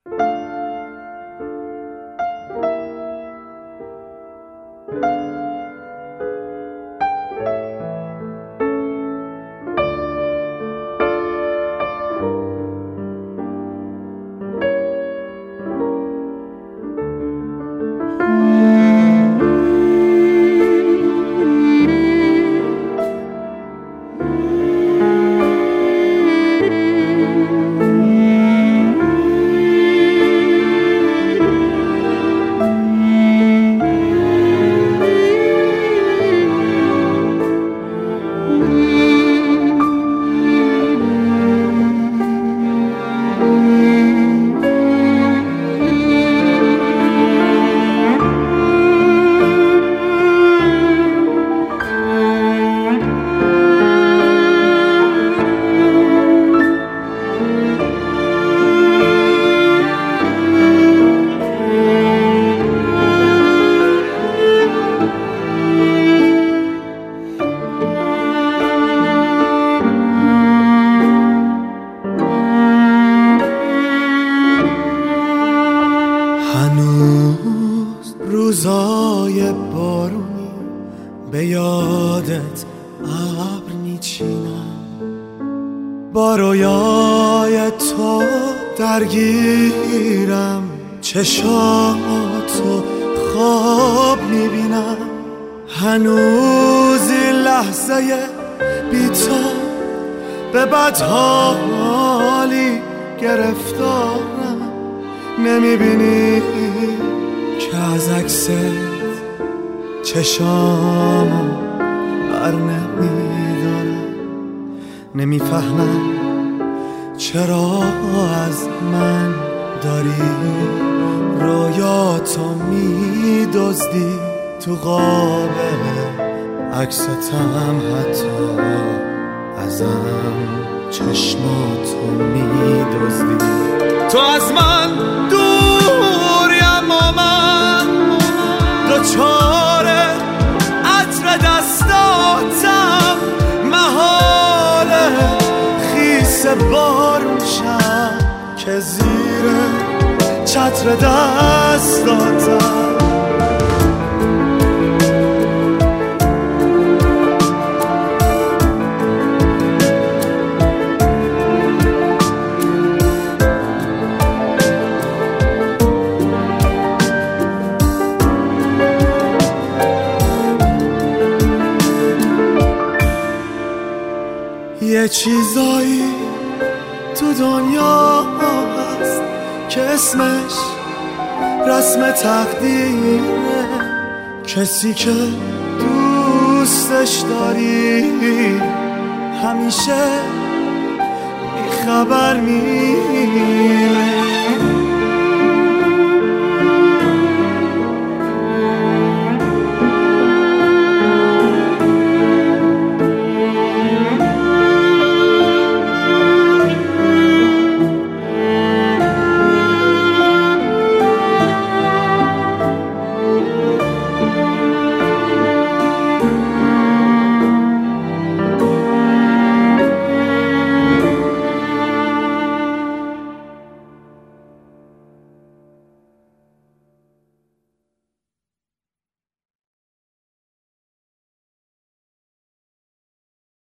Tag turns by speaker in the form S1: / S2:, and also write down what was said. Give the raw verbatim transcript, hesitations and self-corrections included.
S1: هنوز روزای بارونی به یادت ابر میچینم، با رویای تو درگیرم، چشاتو خواب میبینم. هنوز این لحظه بی تو به بدحالی گرفتارم، نمیبینی که از عکست چشامو بر نمیدارم. نمیفهمم چرا از من داری رویاتو میدزدی، تو قاب عکستم حتی ازم چشماتو میدزدی. تو از من دوریم و من دوچار عطر دستاتم، محاله خیس بارون شم که زیر چتر دستاتم. یه چیزایی تو دنیا هست که اسمش رسم تقدیره، کسی که دوستش داری همیشه بیخبر می